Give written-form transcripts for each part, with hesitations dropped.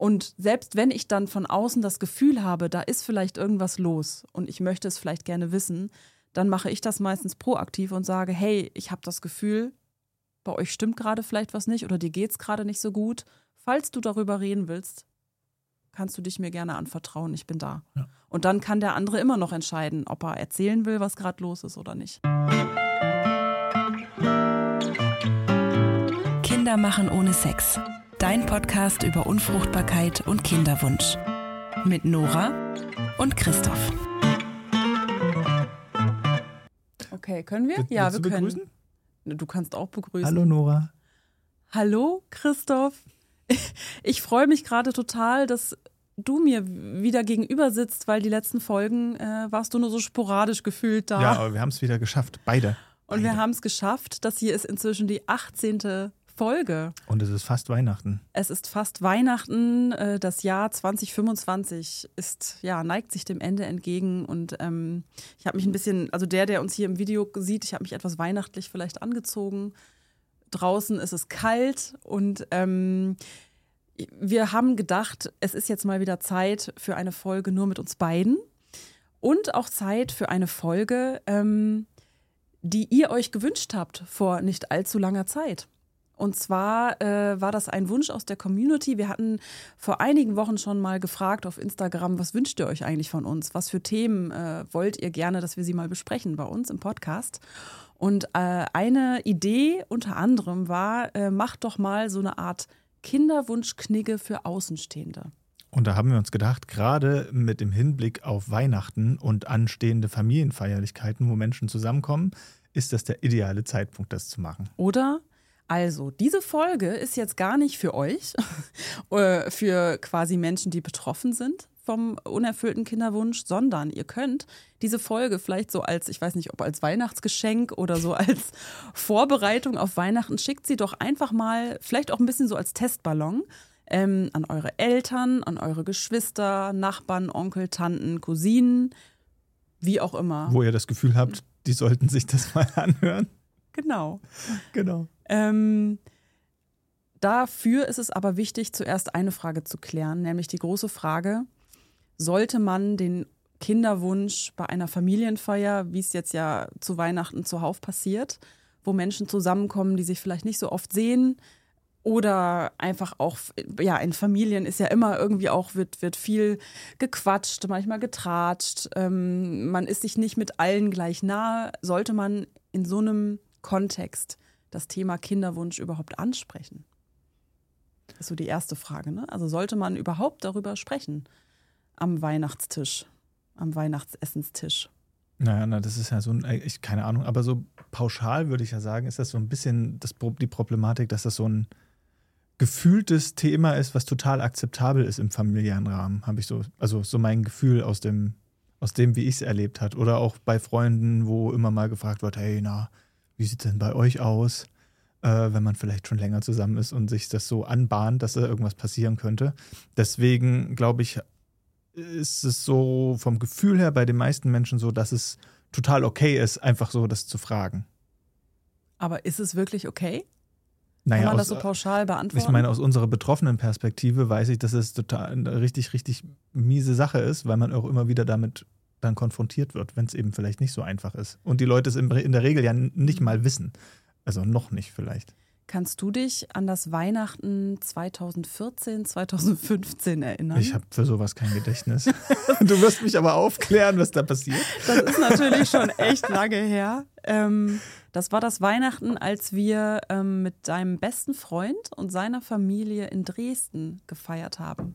Und selbst wenn ich dann von außen das Gefühl habe, da ist vielleicht irgendwas los und ich möchte es vielleicht gerne wissen, dann mache ich das meistens proaktiv und sage, hey, ich habe das Gefühl, bei euch stimmt gerade vielleicht was nicht oder dir geht es gerade nicht so gut. Falls du darüber reden willst, kannst du dich mir gerne anvertrauen, ich bin da. Ja. Und dann kann der andere immer noch entscheiden, ob er erzählen will, was gerade los ist oder nicht. Kinder machen ohne Sex. Dein Podcast über Unfruchtbarkeit und Kinderwunsch. Mit Nora und Christoph. Okay, können wir? Ja, wir können. Begrüßen? Du kannst auch begrüßen. Hallo Nora. Hallo Christoph. Ich freue mich gerade total, dass du mir wieder gegenüber sitzt, weil die letzten Folgen warst du nur so sporadisch gefühlt da. Ja, aber wir haben es wieder geschafft, beide. Und wir haben es geschafft. Das hier ist inzwischen die 18. Folge. Und es ist fast Weihnachten. Es ist fast Weihnachten. Das Jahr 2025 neigt sich dem Ende entgegen. Und ich habe mich ein bisschen, also der uns hier im Video sieht, ich habe mich etwas weihnachtlich vielleicht angezogen. Draußen ist es kalt und wir haben gedacht, es ist jetzt mal wieder Zeit für eine Folge nur mit uns beiden und auch Zeit für eine Folge, die ihr euch gewünscht habt vor nicht allzu langer Zeit. Und zwar war das ein Wunsch aus der Community. Wir hatten vor einigen Wochen schon mal gefragt auf Instagram, was wünscht ihr euch eigentlich von uns? Was für Themen wollt ihr gerne, dass wir sie mal besprechen bei uns im Podcast? Und eine Idee unter anderem war, macht doch mal so eine Art Kinderwunschknigge für Außenstehende. Und da haben wir uns gedacht, gerade mit dem Hinblick auf Weihnachten und anstehende Familienfeierlichkeiten, wo Menschen zusammenkommen, ist das der ideale Zeitpunkt, das zu machen. Oder? Also, diese Folge ist jetzt gar nicht für euch, für quasi Menschen, die betroffen sind vom unerfüllten Kinderwunsch, sondern ihr könnt diese Folge vielleicht so als, ich weiß nicht, ob als Weihnachtsgeschenk oder so als Vorbereitung auf Weihnachten, schickt sie doch einfach mal, vielleicht auch ein bisschen so als Testballon, an eure Eltern, an eure Geschwister, Nachbarn, Onkel, Tanten, Cousinen, wie auch immer. Wo ihr das Gefühl habt, die sollten sich das mal anhören. Genau. Genau. Dafür ist es aber wichtig, zuerst eine Frage zu klären, nämlich die große Frage, sollte man den Kinderwunsch bei einer Familienfeier, wie es jetzt ja zu Weihnachten zuhauf passiert, wo Menschen zusammenkommen, die sich vielleicht nicht so oft sehen oder einfach auch, ja, in Familien ist ja immer irgendwie auch, wird viel gequatscht, manchmal getratscht, man ist sich nicht mit allen gleich nahe, sollte man in so einem Kontext das Thema Kinderwunsch überhaupt ansprechen? Das ist so die erste Frage, ne? Also sollte man überhaupt darüber sprechen am Weihnachtstisch, am Weihnachtsessenstisch? Naja, das ist ja so keine Ahnung, aber so pauschal würde ich ja sagen, ist das so ein bisschen die Problematik, dass das so ein gefühltes Thema ist, was total akzeptabel ist im familiären Rahmen, habe ich so, also so mein Gefühl aus dem, wie ich es erlebt habe. Oder auch bei Freunden, wo immer mal gefragt wird, hey, na, wie sieht es denn bei euch aus, wenn man vielleicht schon länger zusammen ist und sich das so anbahnt, dass da irgendwas passieren könnte. Deswegen, glaube ich, ist es so vom Gefühl her bei den meisten Menschen so, dass es total okay ist, einfach so das zu fragen. Aber ist es wirklich okay? Naja, kann man das so pauschal beantworten? Ich meine, aus unserer betroffenen Perspektive weiß ich, dass es total eine richtig, richtig miese Sache ist, weil man auch immer wieder damit dann konfrontiert wird, wenn es eben vielleicht nicht so einfach ist. Und die Leute es in der Regel ja nicht mal wissen. Also noch nicht vielleicht. Kannst du dich an das Weihnachten 2014, 2015 erinnern? Ich habe für sowas kein Gedächtnis. Du wirst mich aber aufklären, was da passiert. Das ist natürlich schon echt lange her. Das war das Weihnachten, als wir mit deinem besten Freund und seiner Familie in Dresden gefeiert haben.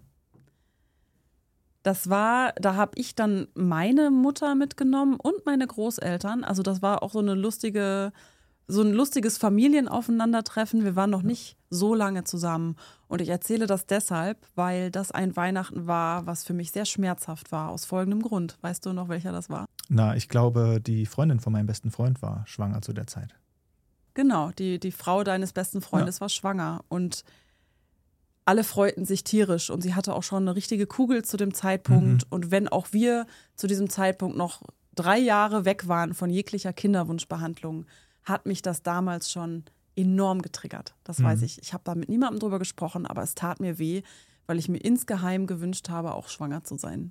Da habe ich dann meine Mutter mitgenommen und meine Großeltern. Also das war auch so ein lustiges Familienaufeinandertreffen. Wir waren noch nicht so lange zusammen. Und ich erzähle das deshalb, weil das ein Weihnachten war, was für mich sehr schmerzhaft war, aus folgendem Grund. Weißt du noch, welcher das war? Na, ich glaube, die Freundin von meinem besten Freund war schwanger zu der Zeit. Genau, die Frau deines besten Freundes war schwanger. Und alle freuten sich tierisch. Und sie hatte auch schon eine richtige Kugel zu dem Zeitpunkt. Mhm. Und wenn auch wir zu diesem Zeitpunkt noch 3 Jahre weg waren von jeglicher Kinderwunschbehandlung, hat mich das damals schon enorm getriggert. Das weiß ich. Ich habe da mit niemandem drüber gesprochen, aber es tat mir weh, weil ich mir insgeheim gewünscht habe, auch schwanger zu sein.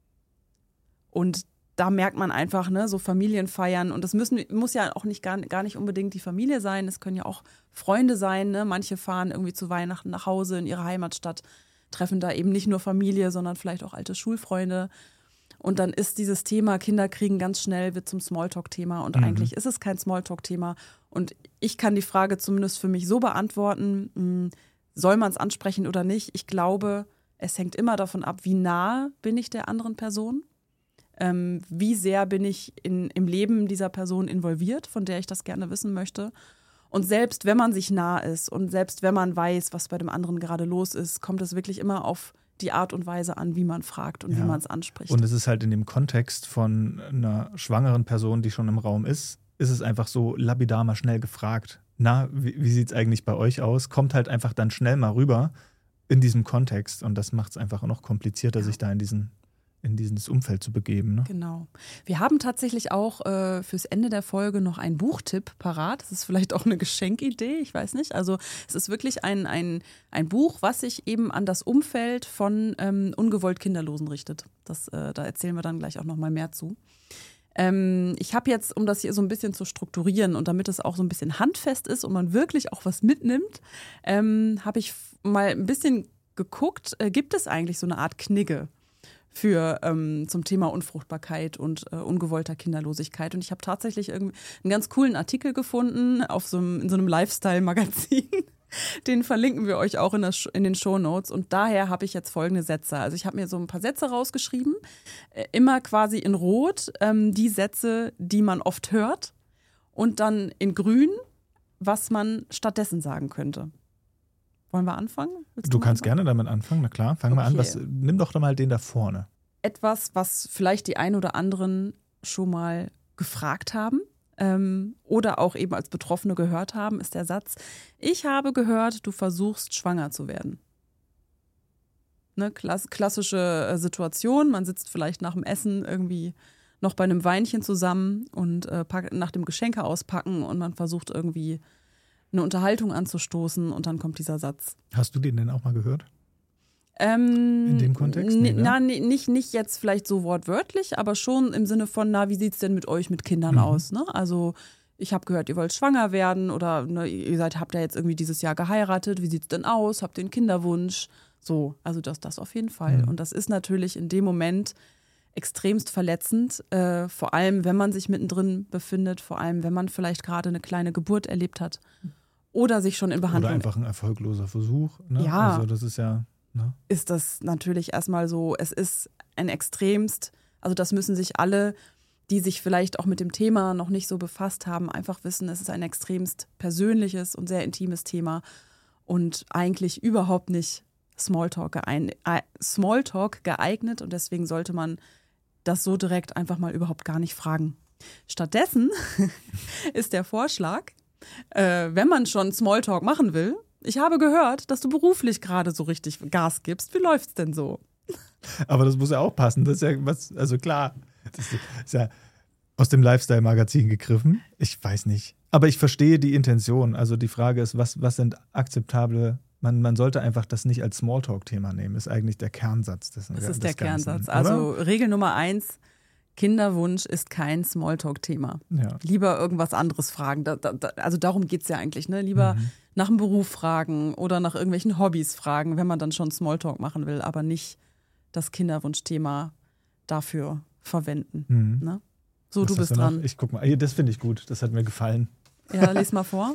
Und da merkt man einfach, ne, so Familienfeiern, und das muss ja auch gar nicht unbedingt die Familie sein, es können ja auch Freunde sein, ne? Manche fahren irgendwie zu Weihnachten nach Hause in ihre Heimatstadt, treffen da eben nicht nur Familie, sondern vielleicht auch alte Schulfreunde. Und dann ist dieses Thema Kinder kriegen ganz schnell, wird zum Smalltalk-Thema, und eigentlich ist es kein Smalltalk-Thema. Und ich kann die Frage zumindest für mich so beantworten, soll man es ansprechen oder nicht? Ich glaube, es hängt immer davon ab, wie nah bin ich der anderen Person, wie sehr bin ich im Leben dieser Person involviert, von der ich das gerne wissen möchte. Und selbst wenn man sich nah ist und selbst wenn man weiß, was bei dem anderen gerade los ist, kommt es wirklich immer auf die Art und Weise an, wie man fragt und wie man es anspricht. Und es ist halt in dem Kontext von einer schwangeren Person, die schon im Raum ist es einfach so lapidar mal schnell gefragt. Na, wie sieht es eigentlich bei euch aus? Kommt halt einfach dann schnell mal rüber in diesem Kontext, und das macht es einfach noch komplizierter, sich da in dieses Umfeld zu begeben. Ne? Genau. Wir haben tatsächlich auch fürs Ende der Folge noch einen Buchtipp parat. Das ist vielleicht auch eine Geschenkidee, ich weiß nicht. Also es ist wirklich ein Buch, was sich eben an das Umfeld von ungewollt Kinderlosen richtet. Da erzählen wir dann gleich auch noch mal mehr zu. Ich habe jetzt, um das hier so ein bisschen zu strukturieren und damit es auch so ein bisschen handfest ist und man wirklich auch was mitnimmt, habe ich mal ein bisschen geguckt, gibt es eigentlich so eine Art Knigge zum Thema Unfruchtbarkeit und ungewollter Kinderlosigkeit. Und ich habe tatsächlich einen ganz coolen Artikel gefunden in so einem Lifestyle-Magazin. Den verlinken wir euch auch in den Shownotes. Und daher habe ich jetzt folgende Sätze. Also ich habe mir so ein paar Sätze rausgeschrieben, immer quasi in Rot, die Sätze, die man oft hört, und dann in Grün, was man stattdessen sagen könnte. Wollen wir anfangen? Du kannst gerne damit anfangen, na klar. Fangen wir an. Nimm doch mal den da vorne. Etwas, was vielleicht die ein oder anderen schon mal gefragt haben oder auch eben als Betroffene gehört haben, ist der Satz: Ich habe gehört, du versuchst, schwanger zu werden. Ne, klassische Situation, man sitzt vielleicht nach dem Essen irgendwie noch bei einem Weinchen zusammen und nach dem Geschenke auspacken und man versucht irgendwie eine Unterhaltung anzustoßen und dann kommt dieser Satz. Hast du den denn auch mal gehört? In dem Kontext? Nee, ne? Nicht jetzt vielleicht so wortwörtlich, aber schon im Sinne von, wie sieht es denn mit euch mit Kindern aus? Ne? Also ich habe gehört, ihr wollt schwanger werden oder ne, habt ja jetzt irgendwie dieses Jahr geheiratet, wie sieht es denn aus? Habt ihr einen Kinderwunsch? So, also das auf jeden Fall. Und das ist natürlich in dem Moment extremst verletzend, vor allem wenn man sich mittendrin befindet, vor allem wenn man vielleicht gerade eine kleine Geburt erlebt hat oder sich schon in Behandlung. Oder einfach ein erfolgloser Versuch. Ne? Ja. Also das ist ja. Ne? Ist das natürlich erstmal so, es ist ein extremst, also das müssen sich alle, die sich vielleicht auch mit dem Thema noch nicht so befasst haben, einfach wissen, es ist ein extremst persönliches und sehr intimes Thema und eigentlich überhaupt nicht Smalltalk geeignet, und deswegen sollte man das so direkt einfach mal überhaupt gar nicht fragen. Stattdessen ist der Vorschlag, wenn man schon Smalltalk machen will: Ich habe gehört, dass du beruflich gerade so richtig Gas gibst. Wie läuft's denn so? Aber das muss ja auch passen. Das ist ja was, also klar, das ist ja aus dem Lifestyle-Magazin gegriffen. Ich weiß nicht. Aber ich verstehe die Intention. Also die Frage ist, was sind akzeptable, man sollte einfach das nicht als Smalltalk-Thema nehmen. Ist eigentlich der Kernsatz. Das ist der Kernsatz. Ganzen, also Regel Nummer 1, Kinderwunsch ist kein Smalltalk-Thema. Ja. Lieber irgendwas anderes fragen. Also darum geht es ja eigentlich. Ne? Lieber nach dem Beruf fragen oder nach irgendwelchen Hobbys fragen, wenn man dann schon Smalltalk machen will, aber nicht das Kinderwunschthema dafür verwenden. Ne? So, du bist dran. Ich guck mal. Das finde ich gut. Das hat mir gefallen. Ja, lies mal vor.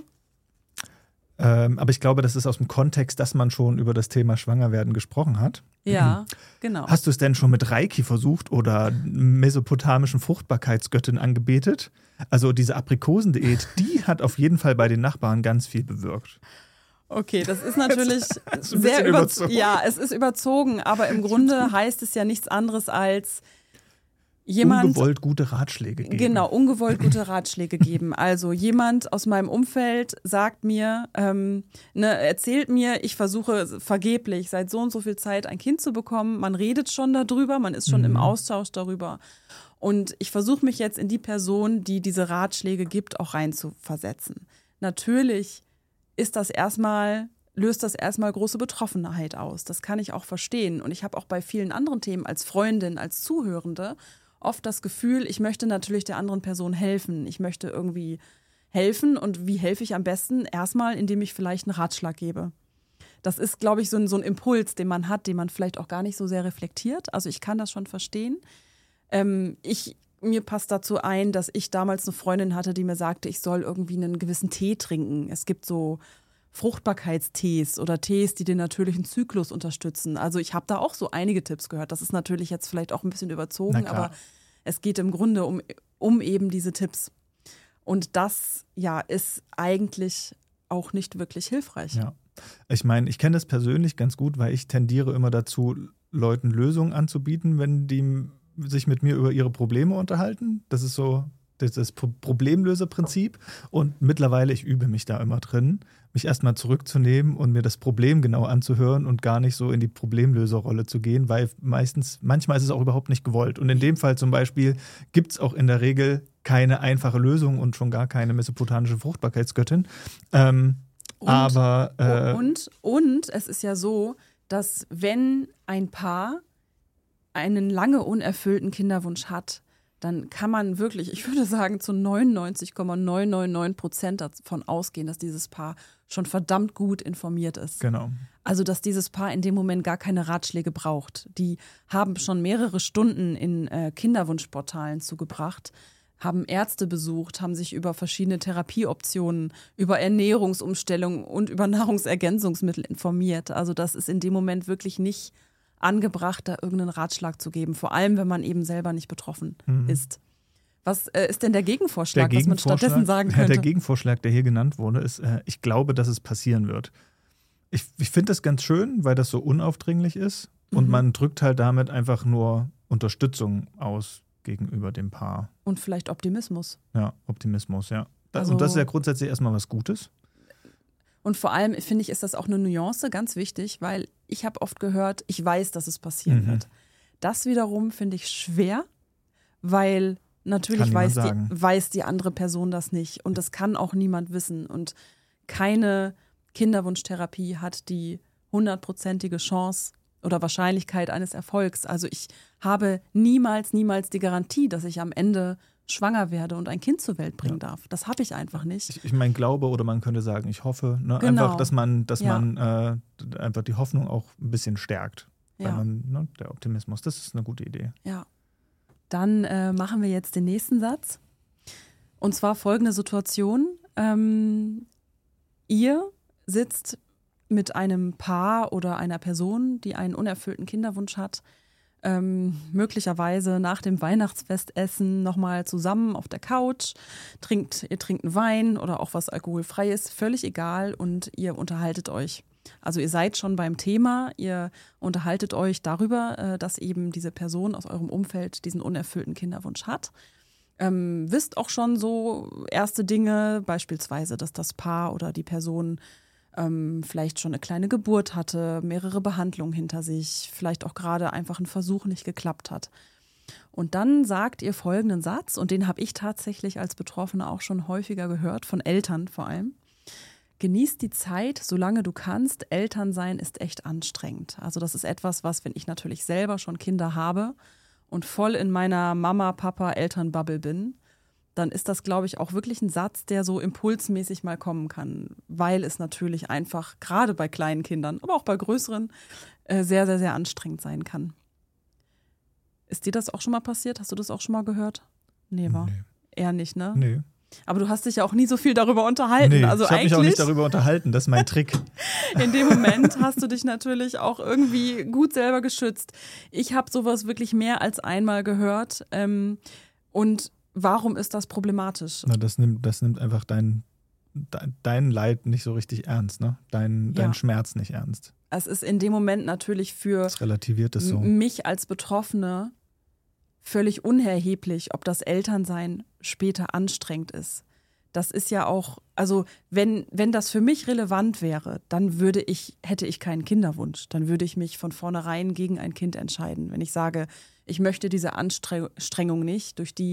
Aber ich glaube, das ist aus dem Kontext, dass man schon über das Thema Schwangerwerden gesprochen hat. Ja, genau. Hast du es denn schon mit Reiki versucht oder mesopotamischen Fruchtbarkeitsgöttin angebetet? Also diese Aprikosendiät, die hat auf jeden Fall bei den Nachbarn ganz viel bewirkt. Okay, das ist natürlich sehr überzogen. Ja, es ist überzogen, aber im Grunde heißt es ja nichts anderes als ungewollt gute Ratschläge geben. Genau, ungewollt gute Ratschläge geben. Also jemand aus meinem Umfeld sagt mir, erzählt mir, ich versuche vergeblich seit so und so viel Zeit ein Kind zu bekommen. Man redet schon darüber, man ist schon im Austausch darüber. Und ich versuche mich jetzt in die Person, die diese Ratschläge gibt, auch reinzuversetzen. Natürlich ist das erstmal löst das erstmal große Betroffenheit aus. Das kann ich auch verstehen. Und ich habe auch bei vielen anderen Themen als Freundin, als Zuhörende oft das Gefühl, ich möchte natürlich der anderen Person helfen. Ich möchte irgendwie helfen. Und wie helfe ich am besten? Erstmal, indem ich vielleicht einen Ratschlag gebe. Das ist, glaube ich, so ein Impuls, den man hat, den man vielleicht auch gar nicht so sehr reflektiert. Also ich kann das schon verstehen. Mir passt dazu ein, dass ich damals eine Freundin hatte, die mir sagte, ich soll irgendwie einen gewissen Tee trinken. Es gibt so Fruchtbarkeitstees oder Tees, die den natürlichen Zyklus unterstützen. Also ich habe da auch so einige Tipps gehört. Das ist natürlich jetzt vielleicht auch ein bisschen überzogen, aber es geht im Grunde um eben diese Tipps. Und das ist eigentlich auch nicht wirklich hilfreich. Ja. Ich meine, ich kenne das persönlich ganz gut, weil ich tendiere immer dazu, Leuten Lösungen anzubieten, wenn die sich mit mir über ihre Probleme unterhalten. Das ist so das Problemlöserprinzip. Und mittlerweile, ich übe mich da immer drin, mich erstmal zurückzunehmen und mir das Problem genau anzuhören und gar nicht so in die Problemlöserrolle zu gehen, weil manchmal ist es auch überhaupt nicht gewollt. Und in dem Fall zum Beispiel gibt es auch in der Regel keine einfache Lösung und schon gar keine mesopotamische Fruchtbarkeitsgöttin. Und es ist ja so, dass wenn ein Paar einen lange unerfüllten Kinderwunsch hat, dann kann man wirklich, ich würde sagen, zu 99,999% davon ausgehen, dass dieses Paar schon verdammt gut informiert ist. Genau. Also, dass dieses Paar in dem Moment gar keine Ratschläge braucht. Die haben schon mehrere Stunden in Kinderwunschportalen zugebracht, haben Ärzte besucht, haben sich über verschiedene Therapieoptionen, über Ernährungsumstellungen und über Nahrungsergänzungsmittel informiert. Also das ist in dem Moment wirklich nicht angebracht, da irgendeinen Ratschlag zu geben, vor allem, wenn man eben selber nicht betroffen ist. Was ist denn der Gegenvorschlag, was man stattdessen sagen könnte? Der Gegenvorschlag, der hier genannt wurde, ist, ich glaube, dass es passieren wird. Ich finde das ganz schön, weil das so unaufdringlich ist und man drückt halt damit einfach nur Unterstützung aus gegenüber dem Paar. Und vielleicht Optimismus. Ja, Optimismus, ja. Also, und das ist ja grundsätzlich erstmal was Gutes. Und vor allem, finde ich, ist das auch eine Nuance, ganz wichtig, weil ich habe oft gehört, ich weiß, dass es passieren wird. Das wiederum finde ich schwer, weil natürlich weiß die andere Person das nicht und das kann auch niemand wissen und keine Kinderwunschtherapie hat die 100%ige Chance oder Wahrscheinlichkeit eines Erfolgs. Also ich habe niemals die Garantie, dass ich am Ende schwanger werde und ein Kind zur Welt bringen darf. Das habe ich einfach nicht. Ich meine, glaube oder man könnte sagen, ich hoffe. Ne? Genau. Einfach, dass man einfach die Hoffnung auch ein bisschen stärkt. Ja. Der Optimismus, das ist eine gute Idee. Ja. Dann machen wir jetzt den nächsten Satz. Und zwar folgende Situation. Ihr sitzt mit einem Paar oder einer Person, die einen unerfüllten Kinderwunsch hat, möglicherweise nach dem Weihnachtsfestessen nochmal zusammen auf der Couch, ihr trinkt einen Wein oder auch was Alkoholfreies, völlig egal und ihr unterhaltet euch. Also ihr seid schon beim Thema, ihr unterhaltet euch darüber, dass eben diese Person aus eurem Umfeld diesen unerfüllten Kinderwunsch hat. Wisst auch schon so erste Dinge, beispielsweise, dass das Paar oder die Person vielleicht schon eine kleine Geburt hatte, mehrere Behandlungen hinter sich, vielleicht auch gerade einfach ein Versuch nicht geklappt hat. Und dann sagt ihr folgenden Satz, und den habe ich tatsächlich als Betroffene auch schon häufiger gehört, von Eltern vor allem. Genieß die Zeit, solange du kannst. Elternsein ist echt anstrengend. Also das ist etwas, was, wenn ich natürlich selber schon Kinder habe und voll in meiner Mama-Papa-Eltern-Bubble bin, dann ist das, glaube ich, auch wirklich ein Satz, der so impulsmäßig mal kommen kann, weil es natürlich einfach, gerade bei kleinen Kindern, aber auch bei größeren, sehr, sehr, sehr anstrengend sein kann. Ist dir das auch schon mal passiert? Hast du das auch schon mal gehört? Nee, eher nicht, ne? Nee. Aber du hast dich ja auch nie so viel darüber unterhalten. Nee, also ich habe mich auch nicht darüber unterhalten, das ist mein Trick. In dem Moment hast du dich natürlich auch irgendwie gut selber geschützt. Ich habe sowas wirklich mehr als einmal gehört. Und warum ist das problematisch? Na, das nimmt einfach dein Leid nicht so richtig ernst, ne? Dein Schmerz nicht ernst. Es ist in dem Moment natürlich für das relativiert es so. Mich als Betroffene völlig unerheblich, ob das Elternsein später anstrengend ist. Das ist ja auch, also wenn das für mich relevant wäre, dann hätte ich keinen Kinderwunsch. Dann würde ich mich von vornherein gegen ein Kind entscheiden. Wenn ich sage, ich möchte diese Anstrengung nicht, durch die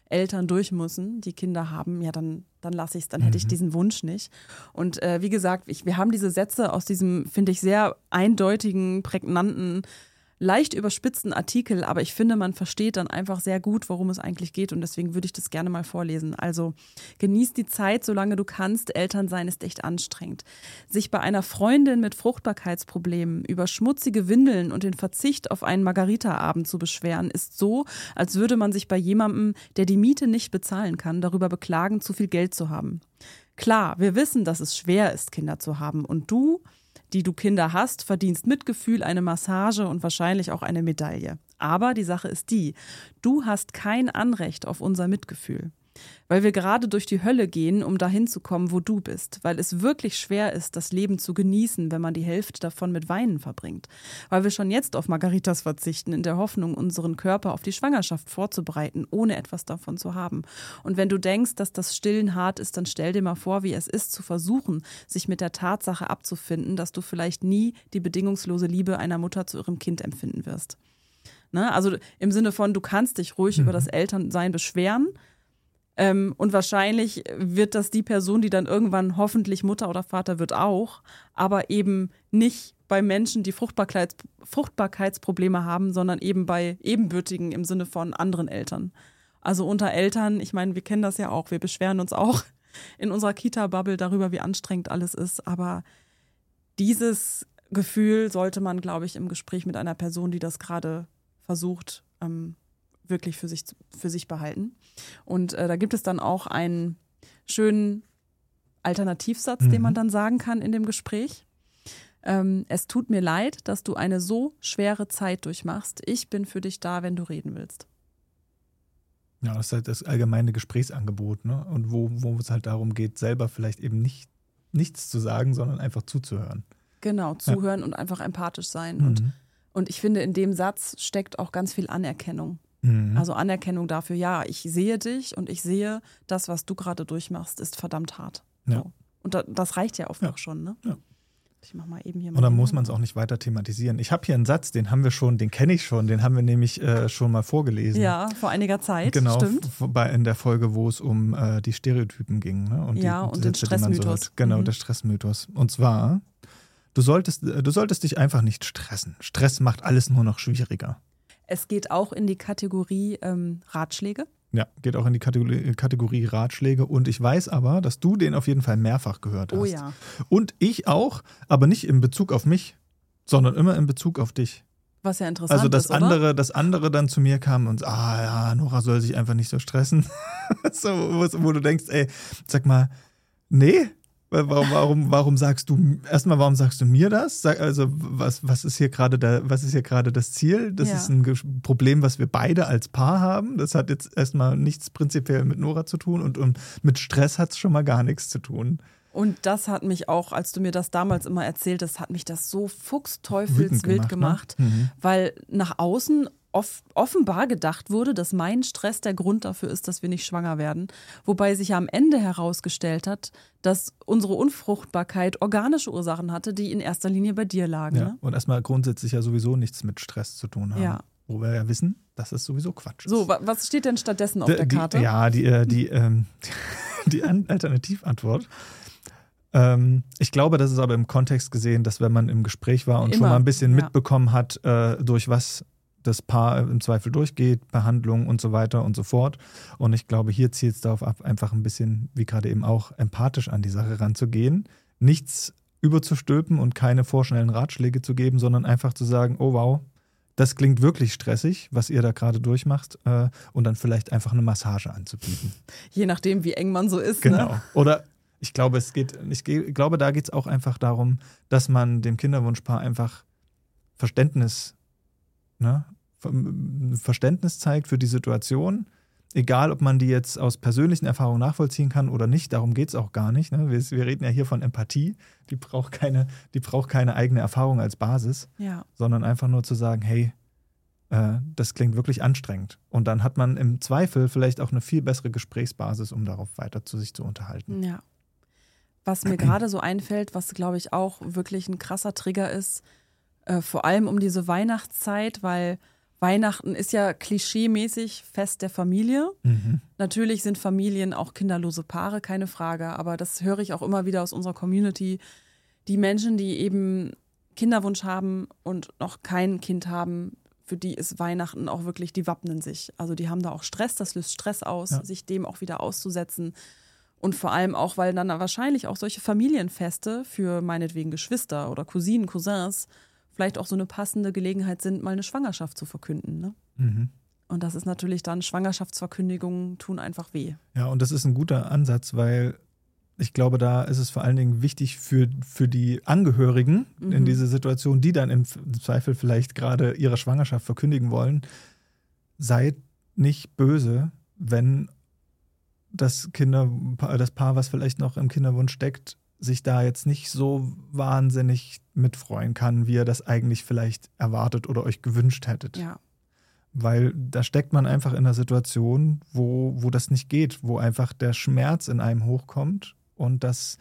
Eltern durch müssen, die Kinder haben, ja, dann lasse ich es, dann hätte ich diesen Wunsch nicht. Und wie gesagt, wir haben diese Sätze aus diesem, finde ich, sehr eindeutigen, prägnanten, leicht überspitzten Artikel, aber ich finde, man versteht dann einfach sehr gut, worum es eigentlich geht und deswegen würde ich das gerne mal vorlesen. Also, genieß die Zeit, solange du kannst. Elternsein ist echt anstrengend. Sich bei einer Freundin mit Fruchtbarkeitsproblemen über schmutzige Windeln und den Verzicht auf einen Margarita-Abend zu beschweren, ist so, als würde man sich bei jemandem, der die Miete nicht bezahlen kann, darüber beklagen, zu viel Geld zu haben. Klar, wir wissen, dass es schwer ist, Kinder zu haben und du, die du Kinder hast, verdienst Mitgefühl, eine Massage und wahrscheinlich auch eine Medaille. Aber die Sache ist die, du hast kein Anrecht auf unser Mitgefühl. Weil wir gerade durch die Hölle gehen, um dahin zu kommen, wo du bist. Weil es wirklich schwer ist, das Leben zu genießen, wenn man die Hälfte davon mit Weinen verbringt. Weil wir schon jetzt auf Margaritas verzichten, in der Hoffnung, unseren Körper auf die Schwangerschaft vorzubereiten, ohne etwas davon zu haben. Und wenn du denkst, dass das Stillen hart ist, dann stell dir mal vor, wie es ist, zu versuchen, sich mit der Tatsache abzufinden, dass du vielleicht nie die bedingungslose Liebe einer Mutter zu ihrem Kind empfinden wirst. Ne? Also im Sinne von, du kannst dich ruhig über das Elternsein beschweren, und wahrscheinlich wird das die Person, die dann irgendwann hoffentlich Mutter oder Vater wird, auch, aber eben nicht bei Menschen, die Fruchtbarkeitsprobleme haben, sondern eben bei Ebenbürtigen im Sinne von anderen Eltern. Also unter Eltern, ich meine, wir kennen das ja auch, wir beschweren uns auch in unserer Kita-Bubble darüber, wie anstrengend alles ist, aber dieses Gefühl sollte man, glaube ich, im Gespräch mit einer Person, die das gerade versucht, wirklich für sich behalten. Und da gibt es dann auch einen schönen Alternativsatz, den man dann sagen kann in dem Gespräch. Es tut mir leid, dass du eine so schwere Zeit durchmachst. Ich bin für dich da, wenn du reden willst. Ja, das ist halt das allgemeine Gesprächsangebot, ne? Und wo es halt darum geht, selber vielleicht eben nichts zu sagen, sondern einfach zuzuhören. Genau, zuhören und einfach empathisch sein. Und ich finde, in dem Satz steckt auch ganz viel Anerkennung. Also Anerkennung dafür, ja, ich sehe dich und ich sehe, das, was du gerade durchmachst, ist verdammt hart. Ja. So. Und das reicht ja oft auch schon, ne? Ja. Ich mach mal eben hier mal. Und dann muss man es auch nicht weiter thematisieren. Ich habe hier einen Satz, den kenne ich schon, den haben wir nämlich schon mal vorgelesen. Ja, vor einiger Zeit, genau, stimmt. In der Folge, wo es um die Stereotypen ging. Ne? Und den Stressmythos. So genau, der Stressmythos. Und zwar, du solltest dich einfach nicht stressen. Stress macht alles nur noch schwieriger. Es geht auch in die Kategorie Ratschläge. Ja, geht auch in die Kategorie Ratschläge. Und ich weiß aber, dass du den auf jeden Fall mehrfach gehört hast. Oh ja. Und ich auch, aber nicht in Bezug auf mich, sondern immer in Bezug auf dich. Was ja interessant ist, das andere dann zu mir kam und Nora soll sich einfach nicht so stressen. So, wo du denkst, ey, sag mal, nee. Warum sagst du mir das? Also was ist hier gerade das Ziel? Das ist ein Problem, was wir beide als Paar haben. Das hat jetzt erstmal nichts prinzipiell mit Nora zu tun und mit Stress hat es schon mal gar nichts zu tun. Und das hat mich auch, als du mir das damals immer erzählt hast, hat mich das so fuchsteufelswild gemacht, ne? Weil nach außen offenbar gedacht wurde, dass mein Stress der Grund dafür ist, dass wir nicht schwanger werden. Wobei sich ja am Ende herausgestellt hat, dass unsere Unfruchtbarkeit organische Ursachen hatte, die in erster Linie bei dir lagen. Ja, ne? Und erstmal grundsätzlich ja sowieso nichts mit Stress zu tun haben. Ja. Wo wir ja wissen, dass es sowieso Quatsch ist. So, was steht denn stattdessen auf der Karte? Die Alternativantwort. Ich glaube, das ist aber im Kontext gesehen, dass wenn man im Gespräch war und schon mal ein bisschen mitbekommen hat, durch was das Paar im Zweifel durchgeht, Behandlung und so weiter und so fort. Und ich glaube, hier zielt es darauf ab, einfach ein bisschen, wie gerade eben auch, empathisch an die Sache ranzugehen. Nichts überzustülpen und keine vorschnellen Ratschläge zu geben, sondern einfach zu sagen, oh wow, das klingt wirklich stressig, was ihr da gerade durchmacht, und dann vielleicht einfach eine Massage anzubieten. Je nachdem, wie eng man so ist. Genau. Ne? Oder ich glaube, da geht es auch einfach darum, dass man dem Kinderwunschpaar einfach Verständnis zeigt für die Situation. Egal, ob man die jetzt aus persönlichen Erfahrungen nachvollziehen kann oder nicht, darum geht es auch gar nicht. Ne? Wir reden ja hier von Empathie, die braucht keine eigene Erfahrung als Basis, sondern einfach nur zu sagen, hey, das klingt wirklich anstrengend. Und dann hat man im Zweifel vielleicht auch eine viel bessere Gesprächsbasis, um darauf weiter sich zu unterhalten. Ja. Was mir gerade so einfällt, was glaube ich auch wirklich ein krasser Trigger ist, vor allem um diese Weihnachtszeit, weil Weihnachten ist ja klischeemäßig Fest der Familie. Natürlich sind Familien auch kinderlose Paare, keine Frage. Aber das höre ich auch immer wieder aus unserer Community. Die Menschen, die eben Kinderwunsch haben und noch kein Kind haben, für die ist Weihnachten auch wirklich, die wappnen sich. Also die haben da auch Stress, das löst Stress aus, sich dem auch wieder auszusetzen. Und vor allem auch, weil dann wahrscheinlich auch solche Familienfeste für meinetwegen Geschwister oder Cousinen, Cousins vielleicht auch so eine passende Gelegenheit sind, mal eine Schwangerschaft zu verkünden. Ne? Und das ist natürlich dann, Schwangerschaftsverkündigungen tun einfach weh. Ja, und das ist ein guter Ansatz, weil ich glaube, da ist es vor allen Dingen wichtig für die Angehörigen in dieser Situation, die dann im Zweifel vielleicht gerade ihre Schwangerschaft verkündigen wollen, seid nicht böse, wenn das Paar, was vielleicht noch im Kinderwunsch steckt, sich da jetzt nicht so wahnsinnig mitfreuen kann, wie ihr das eigentlich vielleicht erwartet oder euch gewünscht hättet. Ja. Weil da steckt man einfach in einer Situation, wo das nicht geht, wo einfach der Schmerz in einem hochkommt und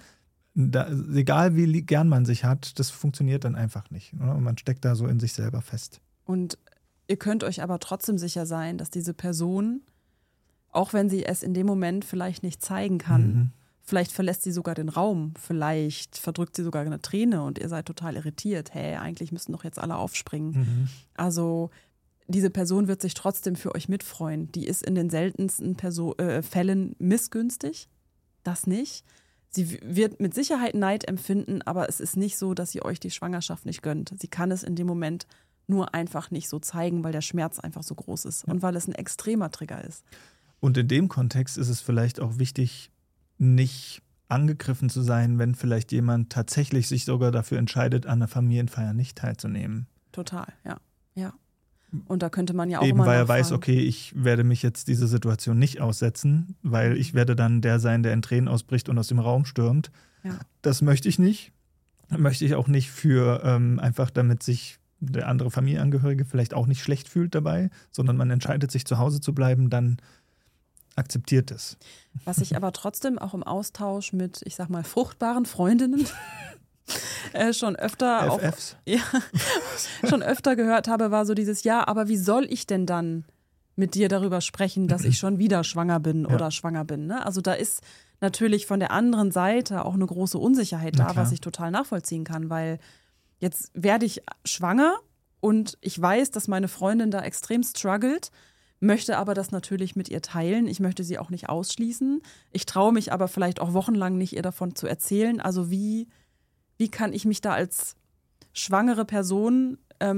egal wie gern man sich hat, das funktioniert dann einfach nicht. Oder? Und man steckt da so in sich selber fest. Und ihr könnt euch aber trotzdem sicher sein, dass diese Person, auch wenn sie es in dem Moment vielleicht nicht zeigen kann, vielleicht verlässt sie sogar den Raum, vielleicht verdrückt sie sogar eine Träne und ihr seid total irritiert. Hey, eigentlich müssen doch jetzt alle aufspringen. Also diese Person wird sich trotzdem für euch mitfreuen. Die ist in den seltensten Fällen missgünstig. Das nicht. Sie wird mit Sicherheit Neid empfinden, aber es ist nicht so, dass sie euch die Schwangerschaft nicht gönnt. Sie kann es in dem Moment nur einfach nicht so zeigen, weil der Schmerz einfach so groß ist und weil es ein extremer Trigger ist. Und in dem Kontext ist es vielleicht auch wichtig, nicht angegriffen zu sein, wenn vielleicht jemand tatsächlich sich sogar dafür entscheidet, an einer Familienfeier nicht teilzunehmen. Total, ja. Und da könnte man ja auch eben immer weil er nachfragen. weiß, okay, ich werde mich jetzt dieser Situation nicht aussetzen, weil ich werde dann der sein, der in Tränen ausbricht und aus dem Raum stürmt. Ja. Das möchte ich nicht. Möchte ich auch nicht für einfach, damit sich der andere Familienangehörige vielleicht auch nicht schlecht fühlt dabei, sondern man entscheidet sich zu Hause zu bleiben, dann akzeptiert es. Was ich aber trotzdem auch im Austausch mit, ich sag mal, fruchtbaren Freundinnen schon öfter schon öfter gehört habe, war so dieses, ja, aber wie soll ich denn dann mit dir darüber sprechen, dass ich schon wieder schwanger bin oder schwanger bin? Ne? Also da ist natürlich von der anderen Seite auch eine große Unsicherheit da, was ich total nachvollziehen kann, weil jetzt werde ich schwanger und ich weiß, dass meine Freundin da extrem struggelt, möchte aber das natürlich mit ihr teilen. Ich möchte sie auch nicht ausschließen. Ich traue mich aber vielleicht auch wochenlang nicht, ihr davon zu erzählen. Also wie kann ich mich da als schwangere Person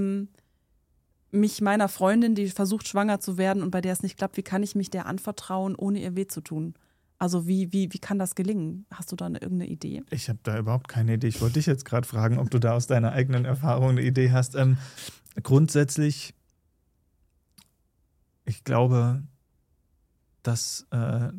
mich meiner Freundin, die versucht schwanger zu werden und bei der es nicht klappt, wie kann ich mich der anvertrauen, ohne ihr weh zu tun? Also wie kann das gelingen? Hast du da irgendeine Idee? Ich habe da überhaupt keine Idee. Ich wollte dich jetzt gerade fragen, ob du da aus deiner eigenen Erfahrung eine Idee hast. Grundsätzlich, ich glaube, dass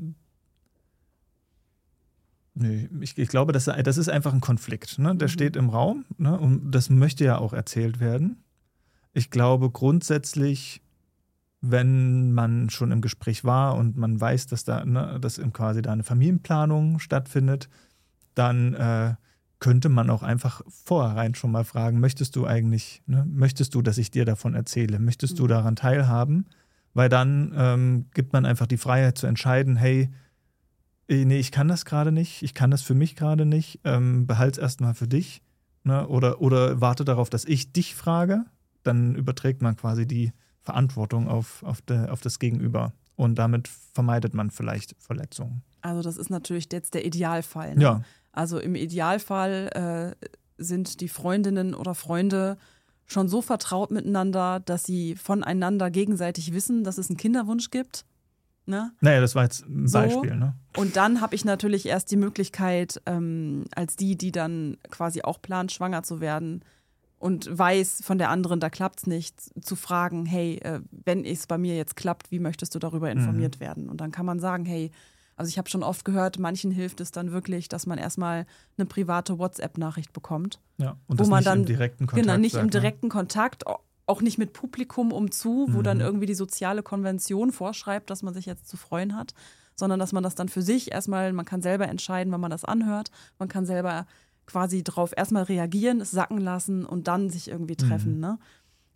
ich glaube, das ist einfach ein Konflikt. Ne? Der steht im Raum, ne? Und das möchte ja auch erzählt werden. Ich glaube grundsätzlich, wenn man schon im Gespräch war und man weiß, dass dass quasi da eine Familienplanung stattfindet, dann könnte man auch einfach vorherein schon mal fragen, möchtest du, dass ich dir davon erzähle? Möchtest du daran teilhaben? Weil dann gibt man einfach die Freiheit zu entscheiden, hey, nee, ich kann das gerade nicht, ich kann das für mich gerade nicht, behalte es erstmal für dich, ne? Oder warte darauf, dass ich dich frage, dann überträgt man quasi die Verantwortung auf das Gegenüber und damit vermeidet man vielleicht Verletzungen. Also das ist natürlich jetzt der Idealfall. Ne? Ja. Also im Idealfall sind die Freundinnen oder Freunde schon so vertraut miteinander, dass sie voneinander gegenseitig wissen, dass es einen Kinderwunsch gibt. Ne? Naja, das war jetzt ein Beispiel. Ne? Und dann habe ich natürlich erst die Möglichkeit, als die dann quasi auch plant, schwanger zu werden und weiß von der anderen, da klappt es nicht, zu fragen, hey, wenn es bei mir jetzt klappt, wie möchtest du darüber informiert werden? Und dann kann man sagen, hey, also ich habe schon oft gehört, manchen hilft es dann wirklich, dass man erstmal eine private WhatsApp-Nachricht bekommt. Ja, und wo das man nicht dann, im direkten Kontakt. Genau, nicht im direkten Kontakt, auch nicht mit Publikum wo dann irgendwie die soziale Konvention vorschreibt, dass man sich jetzt zu freuen hat, sondern dass man das dann für sich erstmal, man kann selber entscheiden, wann man das anhört, man kann selber quasi drauf erstmal reagieren, es sacken lassen und dann sich irgendwie treffen. Ne?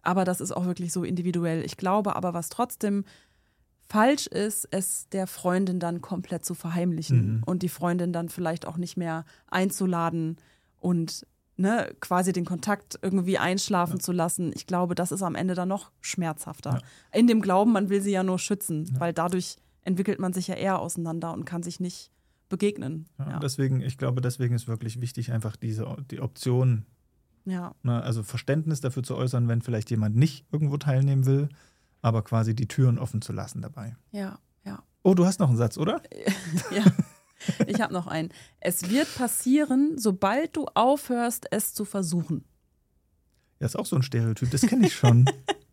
Aber das ist auch wirklich so individuell. Ich glaube aber, was trotzdem falsch ist, es der Freundin dann komplett zu verheimlichen und die Freundin dann vielleicht auch nicht mehr einzuladen und quasi den Kontakt irgendwie einschlafen zu lassen. Ich glaube, das ist am Ende dann noch schmerzhafter. Ja. In dem Glauben, man will sie ja nur schützen, weil dadurch entwickelt man sich ja eher auseinander und kann sich nicht begegnen. Ja. Ich glaube, deswegen ist wirklich wichtig, einfach die Option, also Verständnis dafür zu äußern, wenn vielleicht jemand nicht irgendwo teilnehmen will, aber quasi die Türen offen zu lassen dabei. Ja. Oh, du hast noch einen Satz, oder? Ja. Ich habe noch einen. Es wird passieren, sobald du aufhörst, es zu versuchen. Ja, ist auch so ein Stereotyp, das kenne ich schon.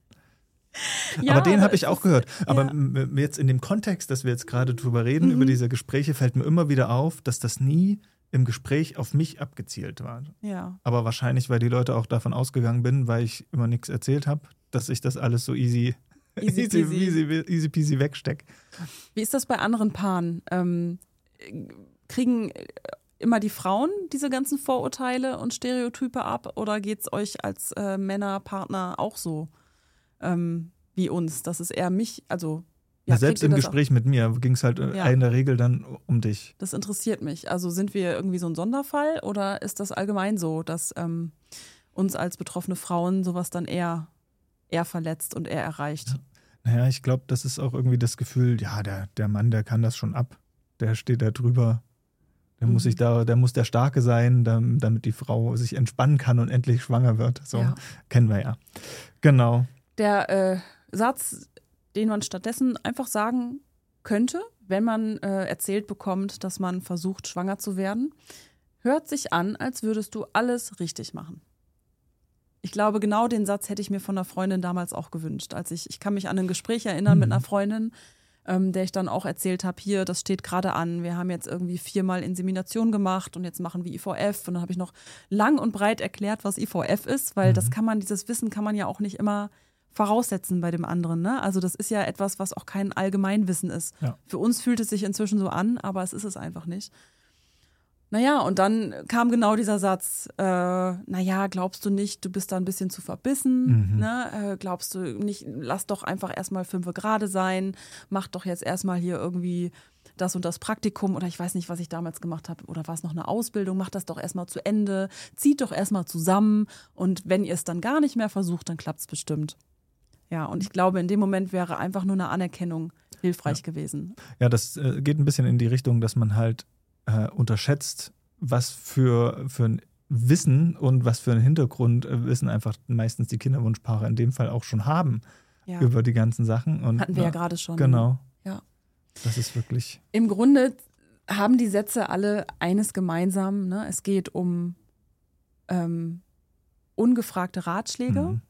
Aber den habe ich auch gehört. Aber jetzt in dem Kontext, dass wir jetzt gerade drüber reden, über diese Gespräche, fällt mir immer wieder auf, dass das nie im Gespräch auf mich abgezielt war. Ja. Aber wahrscheinlich, weil die Leute auch davon ausgegangen bin, weil ich immer nichts erzählt habe, dass ich das alles so easy peasy wegstecke. Wie ist das bei anderen Paaren? Kriegen immer die Frauen diese ganzen Vorurteile und Stereotype ab oder geht es euch als Männerpartner auch so wie uns? Das ist eher mich, also selbst im Gespräch mit mir ging es halt in der Regel dann um dich. Das interessiert mich. Also sind wir irgendwie so ein Sonderfall oder ist das allgemein so, dass uns als betroffene Frauen sowas dann eher verletzt und eher erreicht? Naja, ich glaube, das ist auch irgendwie das Gefühl, ja, der Mann, der kann das schon ab. Der steht da drüber. Der muss der Starke sein, damit die Frau sich entspannen kann und endlich schwanger wird. So kennen wir ja. Genau. Der Satz, den man stattdessen einfach sagen könnte, wenn man erzählt bekommt, dass man versucht, schwanger zu werden, hört sich an, als würdest du alles richtig machen. Ich glaube, genau den Satz hätte ich mir von einer Freundin damals auch gewünscht. Ich kann mich an ein Gespräch erinnern mit einer Freundin, der ich dann auch erzählt habe, hier, das steht gerade an, wir haben jetzt irgendwie 4-mal Insemination gemacht und jetzt machen wir IVF. Und dann habe ich noch lang und breit erklärt, was IVF ist, weil dieses Wissen kann man ja auch nicht immer voraussetzen bei dem anderen. Ne? Also das ist ja etwas, was auch kein Allgemeinwissen ist. Ja. Für uns fühlt es sich inzwischen so an, aber es ist es einfach nicht. Naja, und dann kam genau dieser Satz, glaubst du nicht, du bist da ein bisschen zu verbissen, ne? Glaubst du nicht, lass doch einfach erstmal 5 gerade sein, mach doch jetzt erstmal hier irgendwie das und das Praktikum oder ich weiß nicht, was ich damals gemacht habe oder war es noch eine Ausbildung, mach das doch erstmal zu Ende, zieht doch erstmal zusammen und wenn ihr es dann gar nicht mehr versucht, dann klappt es bestimmt. Ja, und ich glaube, in dem Moment wäre einfach nur eine Anerkennung hilfreich gewesen. Ja, das geht ein bisschen in die Richtung, dass man halt unterschätzt, was für ein Wissen und was für ein Hintergrundwissen einfach meistens die Kinderwunschpaare in dem Fall auch schon haben über die ganzen Sachen. Und, hatten wir ja gerade schon. Genau. Ja. Das ist wirklich... Im Grunde haben die Sätze alle eines gemeinsam. Ne? Es geht um ungefragte Ratschläge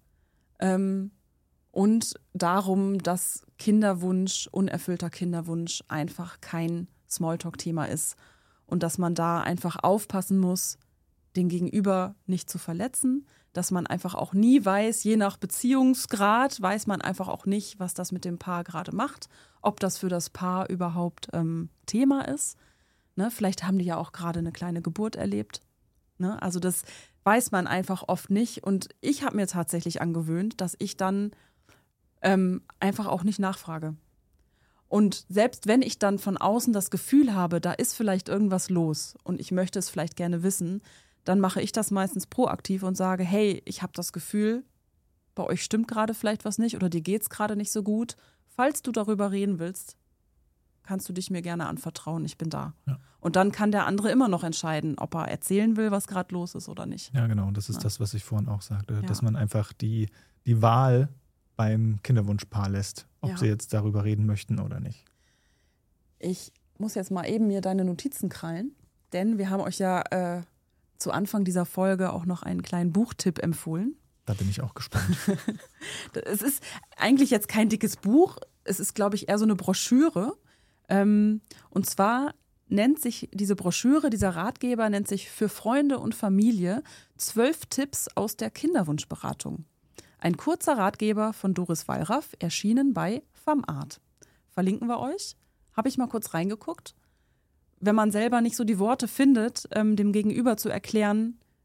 und darum, dass unerfüllter Kinderwunsch einfach kein Smalltalk-Thema ist. Und dass man da einfach aufpassen muss, den Gegenüber nicht zu verletzen, dass man einfach auch nie weiß, je nach Beziehungsgrad weiß man einfach auch nicht, was das mit dem Paar gerade macht, ob das für das Paar überhaupt Thema ist. Ne? Vielleicht haben die ja auch gerade eine kleine Geburt erlebt. Ne? Also das weiß man einfach oft nicht. Und ich habe mir tatsächlich angewöhnt, dass ich dann einfach auch nicht nachfrage. Und selbst wenn ich dann von außen das Gefühl habe, da ist vielleicht irgendwas los und ich möchte es vielleicht gerne wissen, dann mache ich das meistens proaktiv und sage, hey, ich habe das Gefühl, bei euch stimmt gerade vielleicht was nicht oder dir geht es gerade nicht so gut. Falls du darüber reden willst, kannst du dich mir gerne anvertrauen, ich bin da. Ja. Und dann kann der andere immer noch entscheiden, ob er erzählen will, was gerade los ist oder nicht. Ja, genau, das ist das, was ich vorhin auch sagte, dass man einfach die Wahl beim Kinderwunschpaar lässt, ob sie jetzt darüber reden möchten oder nicht. Ich muss jetzt mal eben mir deine Notizen krallen, denn wir haben euch ja zu Anfang dieser Folge auch noch einen kleinen Buchtipp empfohlen. Da bin ich auch gespannt. Es ist eigentlich jetzt kein dickes Buch, es ist, glaube ich, eher so eine Broschüre. Und zwar nennt sich diese Broschüre, dieser Ratgeber nennt sich für Freunde und Familie 12 Tipps aus der Kinderwunschberatung. Ein kurzer Ratgeber von Doris Wallraff, erschienen bei FAMart. Verlinken wir euch. Habe ich mal kurz reingeguckt. Wenn man selber nicht so die Worte findet, dem Gegenüber zu erklären,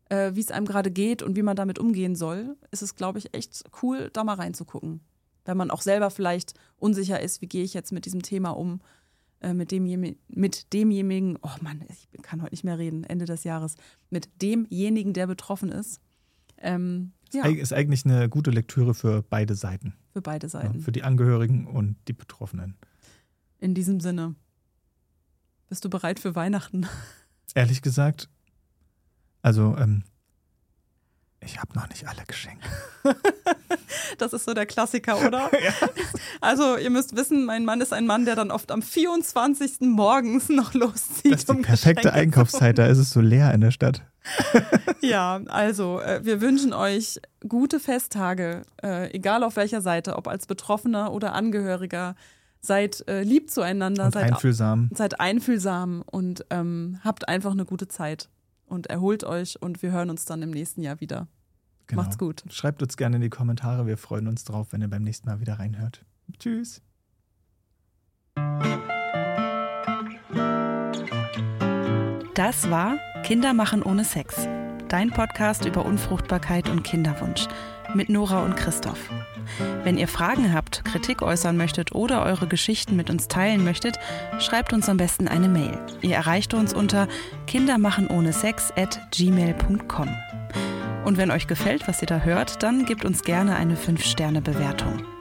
wie es einem gerade geht und wie man damit umgehen soll, ist es, glaube ich, echt cool, da mal reinzugucken. Wenn man auch selber vielleicht unsicher ist, wie gehe ich jetzt mit diesem Thema um, mit demjenigen, oh Mann, ich kann heute nicht mehr reden, Ende des Jahres, mit demjenigen, der betroffen ist. Ist eigentlich eine gute Lektüre für beide Seiten. Für beide Seiten. Ja, für die Angehörigen und die Betroffenen. In diesem Sinne, bist du bereit für Weihnachten? Ehrlich gesagt, also ich habe noch nicht alle Geschenke. Das ist so der Klassiker, oder? Ja. Also ihr müsst wissen, mein Mann ist ein Mann, der dann oft am 24. morgens noch loszieht. Das ist die perfekte Einkaufszeit, da ist es so leer in der Stadt. Ja, also wir wünschen euch gute Festtage, egal auf welcher Seite, ob als Betroffener oder Angehöriger. Seid lieb zueinander, Und einfühlsam. Seid einfühlsam und habt einfach eine gute Zeit. Und erholt euch und wir hören uns dann im nächsten Jahr wieder. Genau. Macht's gut. Schreibt uns gerne in die Kommentare, wir freuen uns drauf, wenn ihr beim nächsten Mal wieder reinhört. Tschüss. Das war Kinder machen ohne Sex. Dein Podcast über Unfruchtbarkeit und Kinderwunsch mit Nora und Christoph. Wenn ihr Fragen habt, Kritik äußern möchtet oder eure Geschichten mit uns teilen möchtet, schreibt uns am besten eine Mail. Ihr erreicht uns unter kindermachenohnesex@gmail.com. Und wenn euch gefällt, was ihr da hört, dann gebt uns gerne eine 5-Sterne-Bewertung.